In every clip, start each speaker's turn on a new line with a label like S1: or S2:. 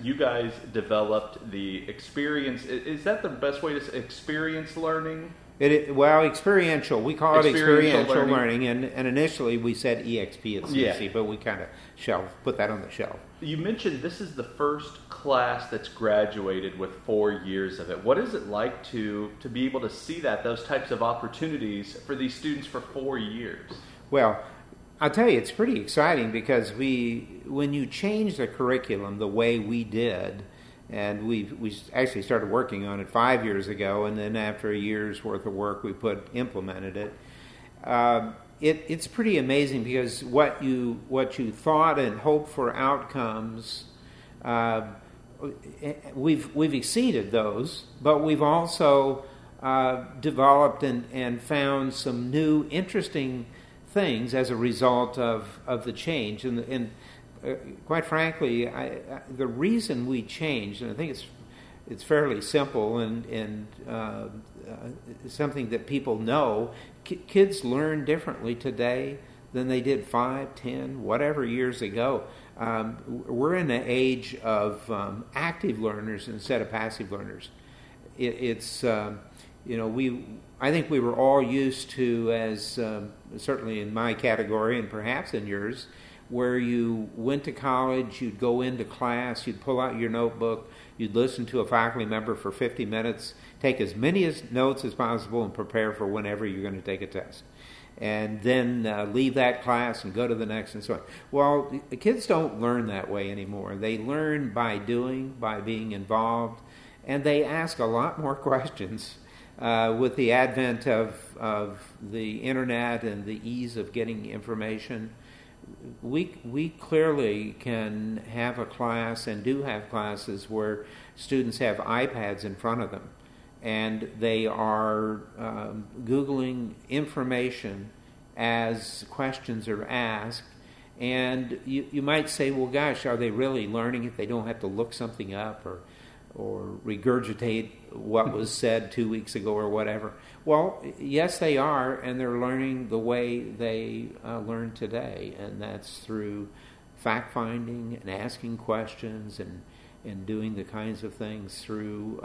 S1: you guys developed the experience. Is that the best way to say experience learning?
S2: Well, experiential. We call it experiential
S1: learning.
S2: and initially we said EXP at CC, but we kind of put that on the shelf.
S1: You mentioned this is the first class that's graduated with 4 years of it. What is it like to be able to see those types of opportunities for these students for 4 years?
S2: Well, I'll tell you, it's pretty exciting because when you change the curriculum the way we did, and we actually started working on it 5 years ago, and then after a year's worth of work, we implemented it. It's pretty amazing because what you thought and hoped for outcomes, we've exceeded those, but we've also developed and found some new interesting things as a result of the change. And quite frankly, the reason we changed, and I think it's fairly simple and something that people know, kids learn differently today than they did 5, 10, whatever years ago. We're in an age of active learners instead of passive learners. I think we were all used to, as certainly in my category and perhaps in yours, where you went to college, you'd go into class, you'd pull out your notebook, you'd listen to a faculty member for 50 minutes, take as many notes as possible, and prepare for whenever you're going to take a test. And then leave that class and go to the next and so on. Well, the kids don't learn that way anymore. They learn by doing, by being involved, and they ask a lot more questions. With the advent of the internet and the ease of getting information, we clearly can have a class and do have classes where students have iPads in front of them and they are Googling information as questions are asked. And you might say, well, gosh, are they really learning if they don't have to look something up or regurgitate what was said 2 weeks ago or whatever? Well, yes, they are, and they're learning the way they learn today, and that's through fact-finding and asking questions and doing the kinds of things through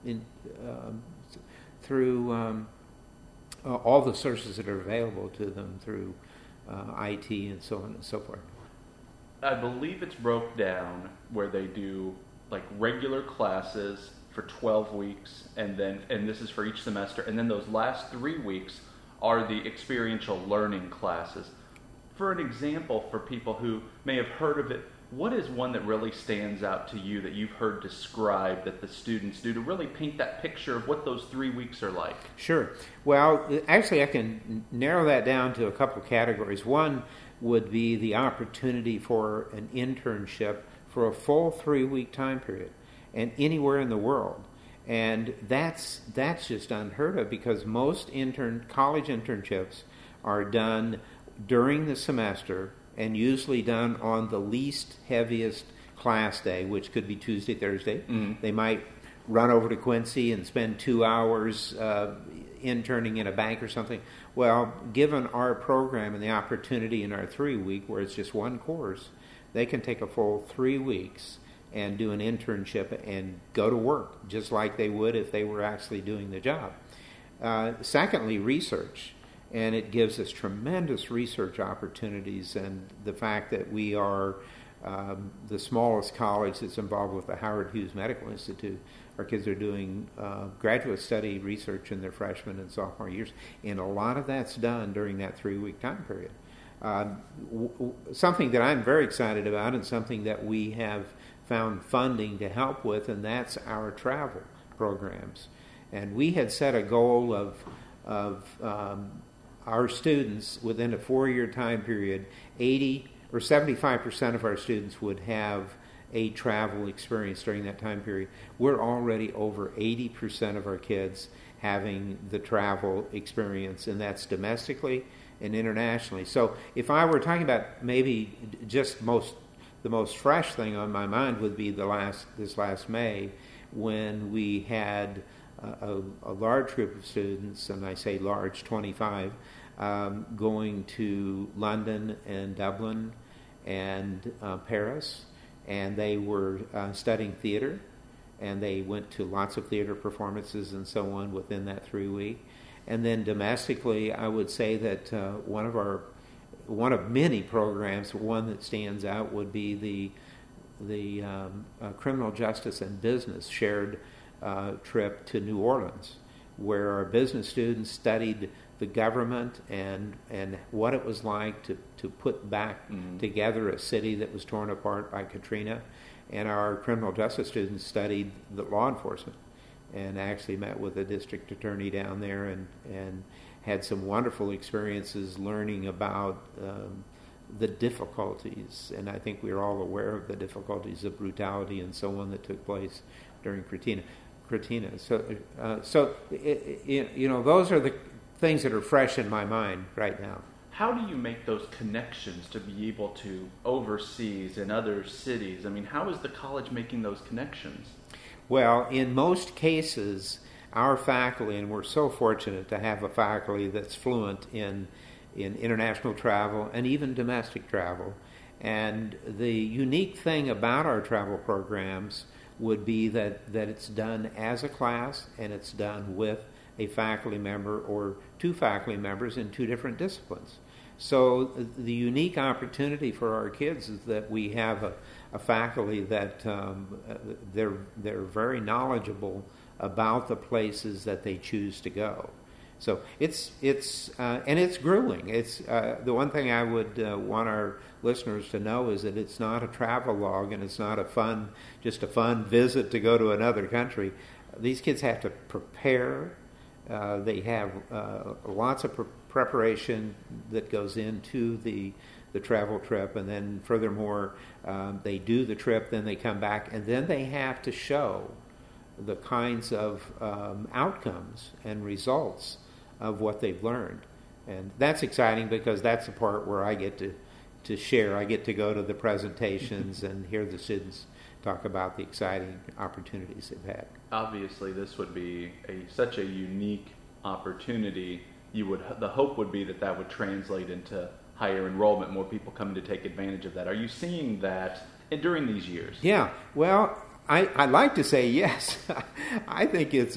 S2: all the sources that are available to them through IT and so on and so forth.
S1: I believe it's broke down where they do like regular classes for 12 weeks, and this is for each semester, and then those last 3 weeks are the experiential learning classes. For an example, for people who may have heard of it, what is one that really stands out to you that you've heard described that the students do to really paint that picture of what those 3 weeks are like?
S2: Sure. Well, actually I can narrow that down to a couple categories. One would be the opportunity for an internship for a full 3-week time period, and anywhere in the world. And that's just unheard of because most college internships are done during the semester and usually done on the least heaviest class day, which could be Tuesday, Thursday. Mm-hmm. They might run over to Quincy and spend 2 hours interning in a bank or something. Well, given our program and the opportunity in our 3-week where it's just one course, they can take a full 3 weeks and do an internship and go to work just like they would if they were actually doing the job. Secondly, research. And it gives us tremendous research opportunities, and the fact that we are the smallest college that's involved with the Howard Hughes Medical Institute. Our kids are doing graduate study research in their freshman and sophomore years, and a lot of that's done during that 3-week time period. Something that I'm very excited about and something that we have found funding to help with, and that's our travel programs. And we had set a goal of our students within a 4-year time period, 80 or 75% of our students would have a travel experience during that time period. We're already over 80% of our kids having the travel experience, and that's domestically and internationally. So if I were talking about maybe just the most fresh thing on my mind would be this last May when we had a large group of students, and I say large, 25, going to London and Dublin and Paris, and they were studying theater, and they went to lots of theater performances and so on within that 3 week. And then domestically, I would say that one of many programs, one that stands out would be the criminal justice and business shared trip to New Orleans, where our business students studied the government and what it was like to put back together a city that was torn apart by Katrina. And our criminal justice students studied the law enforcement and actually met with the district attorney down there and had some wonderful experiences learning about the difficulties. And I think we're all aware of the difficulties of brutality and so on that took place during Katrina. So those are the things that are fresh in my mind right now.
S1: How do you make those connections to be able to overseas in other cities? I mean, how is the college making those connections?
S2: Well, in most cases, our faculty, and we're so fortunate to have a faculty that's fluent in international travel and even domestic travel. And the unique thing about our travel programs would be that it's done as a class and it's done with a faculty member or two faculty members in two different disciplines. So the unique opportunity for our kids is that we have a faculty that they're very knowledgeable about the places that they choose to go. So it's grueling. It's the one thing I would want our listeners to know is that it's not a travel log and it's not just a fun visit to go to another country. These kids have to prepare. They have lots of preparation that goes into the travel trip, and then furthermore, they do the trip, then they come back, and then they have to show the kinds of outcomes and results of what they've learned. And that's exciting because that's the part where I get to share. I get to go to the presentations and hear the students talk about the exciting opportunities they've had.
S1: Obviously, this would be such a unique opportunity. The hope would be that would translate into higher enrollment, more people coming to take advantage of that. Are you seeing that during these years?
S2: Yeah. Well, I'd like to say yes. I think it's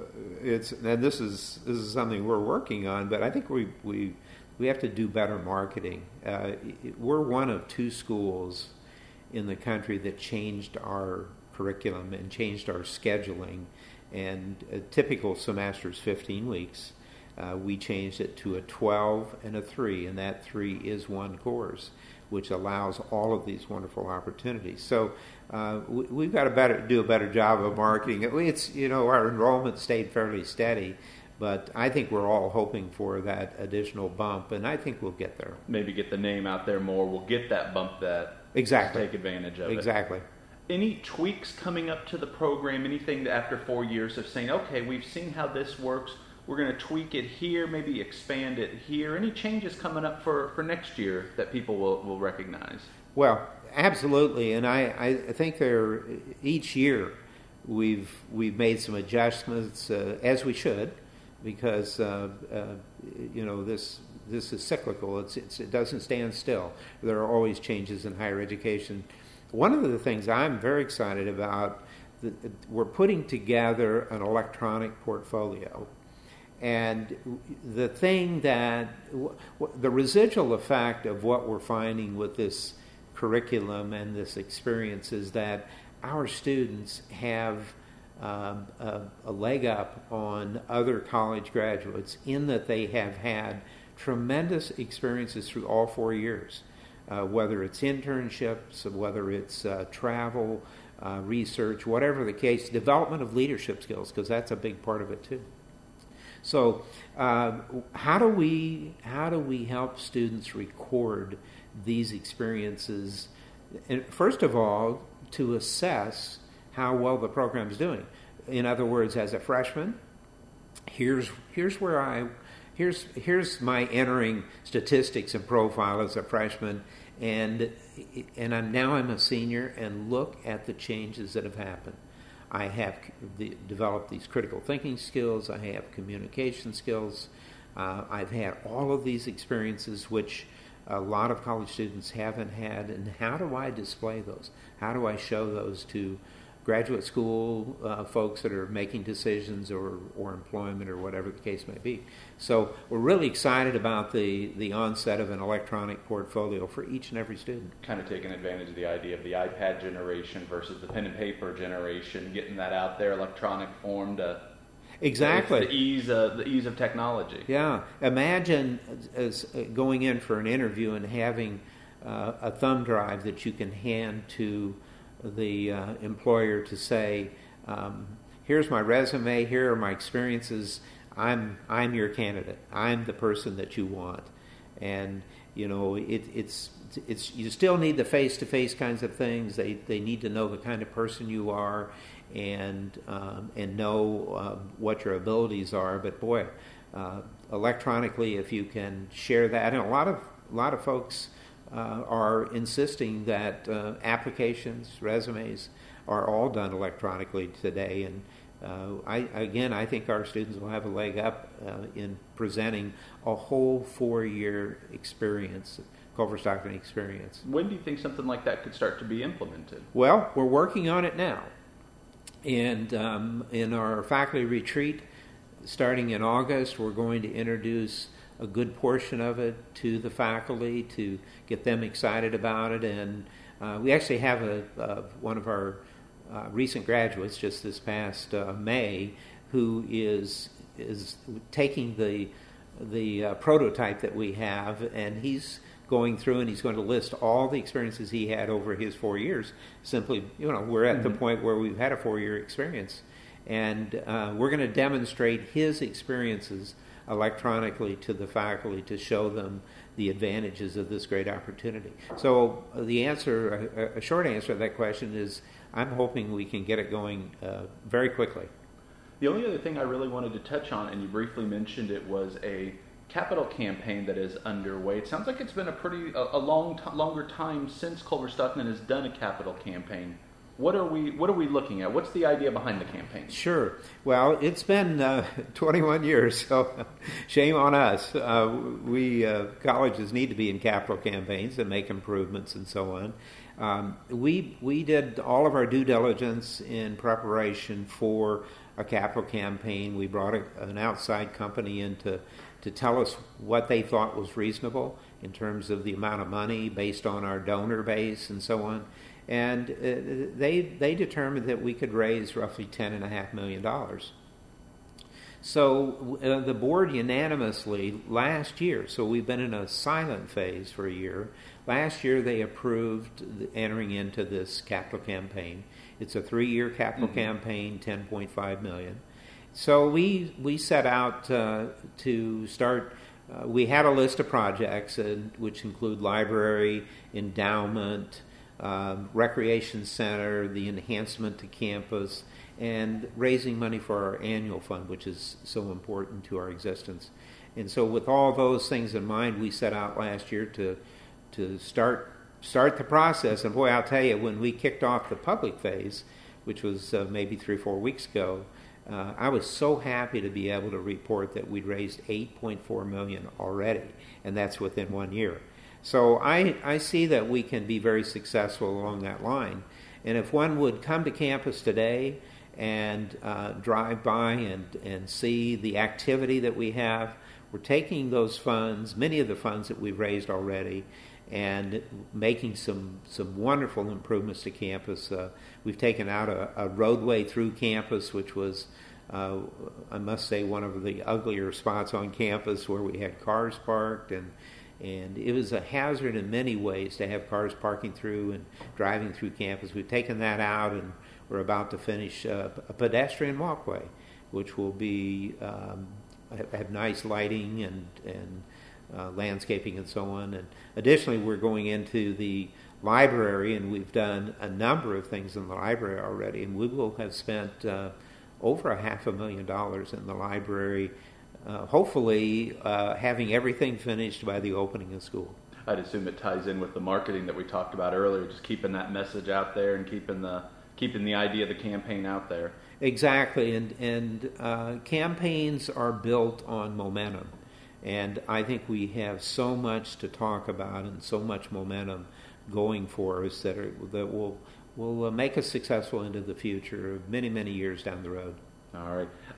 S2: and this is something we're working on, but I think we have to do better marketing. We're one of two schools in the country that changed our curriculum and changed our scheduling. And a typical semester is 15 weeks. We changed it to a 12 and a 3, and that 3 is one course, which allows all of these wonderful opportunities. So we've got to do a better job of marketing. It's our enrollment stayed fairly steady, but I think we're all hoping for that additional bump, and I think we'll get there.
S1: Maybe get the name out there more. We'll get that bump that
S2: exactly
S1: take advantage of it.
S2: Exactly.
S1: Any tweaks coming up to the program? Anything that after 4 years of saying, okay, we've seen how this works, we're going to tweak it here, maybe expand it here. Any changes coming up for next year that people will recognize?
S2: Well, absolutely, and I think each year we've made some adjustments as we should, because this is cyclical. It doesn't stand still. There are always changes in higher education. One of the things I'm very excited about, we're putting together an electronic portfolio. And the thing the residual effect of what we're finding with this curriculum and this experience is that our students have a leg up on other college graduates in that they have had tremendous experiences through all 4 years. Whether it's internships, whether it's travel, research, whatever the case, development of leadership skills, because that's a big part of it too. So, how do we help students record these experiences? And first of all, to assess how well the program's doing. In other words, as a freshman, here's my entering statistics and profile as a freshman, and I'm a senior, and look at the changes that have happened. I have developed these critical thinking skills. I have communication skills. I've had all of these experiences which a lot of college students haven't had, and how do I display those? How do I show those to graduate school folks that are making decisions or employment or whatever the case may be? So we're really excited about the onset of an electronic portfolio for each and every student.
S1: Kind of taking advantage of the idea of the iPad generation versus the pen and paper generation, getting that out there, electronic form to...
S2: Exactly.
S1: It's the ease of technology.
S2: Yeah. Imagine as going in for an interview and having a thumb drive that you can hand to the employer to say, here's my resume, here are my experiences, I'm your candidate, I'm the person that you want. And it's you still need the face-to-face kinds of things. They need to know the kind of person you are and know what your abilities are. But boy, electronically, if you can share that, and a lot of folks are insisting that applications, resumes, are all done electronically today. And I think our students will have a leg up in presenting a whole 4-year experience, Culver Stockton experience.
S1: When do you think something like that could start to be implemented?
S2: Well, we're working on it now. And in our faculty retreat, starting in August, we're going to introduce a good portion of it to the faculty to get them excited about it. And we actually have one of our recent graduates just this past May who is taking the prototype that we have, and he's going through and he's going to list all the experiences he had over his 4 years. Simply, we're at the point where we've had a 4-year experience, and we're going to demonstrate his experiences electronically to the faculty to show them the advantages of this great opportunity. So the answer, a short answer to that question is, I'm hoping we can get it going very quickly.
S1: The only other thing I really wanted to touch on, and you briefly mentioned it, was a capital campaign that is underway. It sounds like it's been a longer time since Culver Stockton has done a capital campaign. What are we looking at? What's the idea behind the campaign?
S2: Sure. Well, it's been 21 years, so shame on us. We colleges need to be in capital campaigns and make improvements and so on. We did all of our due diligence in preparation for a capital campaign. We brought an outside company in to tell us what they thought was reasonable in terms of the amount of money based on our donor base and so on. And they determined that we could raise roughly $10.5 million. So the board unanimously last year, so we've been in a silent phase for a year, last year they approved entering into this capital campaign. It's a 3-year capital campaign, $10.5 million. So we set out to start. We had a list of projects, which include library, endowment, recreation center, the enhancement to campus, and raising money for our annual fund, which is so important to our existence. And so with all those things in mind, we set out last year to start the process. And boy, I'll tell you, when we kicked off the public phase, which was maybe 3 or 4 weeks ago, I was so happy to be able to report that we'd raised $8.4 million already, and that's within 1 year. So I see that we can be very successful along that line. And if one would come to campus today and drive by and see the activity that we have, we're taking those funds, many of the funds that we've raised already, and making some wonderful improvements to campus. We've taken out a roadway through campus, which was, I must say, one of the uglier spots on campus where we had cars parked, and it was a hazard in many ways to have cars parking through and driving through campus. We've taken that out, and we're about to finish a pedestrian walkway, which will be have nice lighting and landscaping and so on. And additionally, we're going into the library, and we've done a number of things in the library already, and we will have spent over $500,000 in the library, hopefully having everything finished by the opening of school.
S1: I'd assume it ties in with the marketing that we talked about earlier, just keeping that message out there and keeping the idea of the campaign out there.
S2: Exactly, and campaigns are built on momentum. And I think we have so much to talk about and so much momentum going for us that will make us successful into the future, many, many years down the road.
S1: All right.